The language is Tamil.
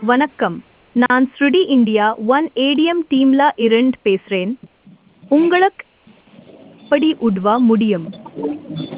வணக்கம். நான் ஸ்ருடி இந்தியா ஒன் ஏடிஎம் டீம்ல இருந்து பேசுறேன். உங்களுக்கு எப்படி உதவ முடியும்?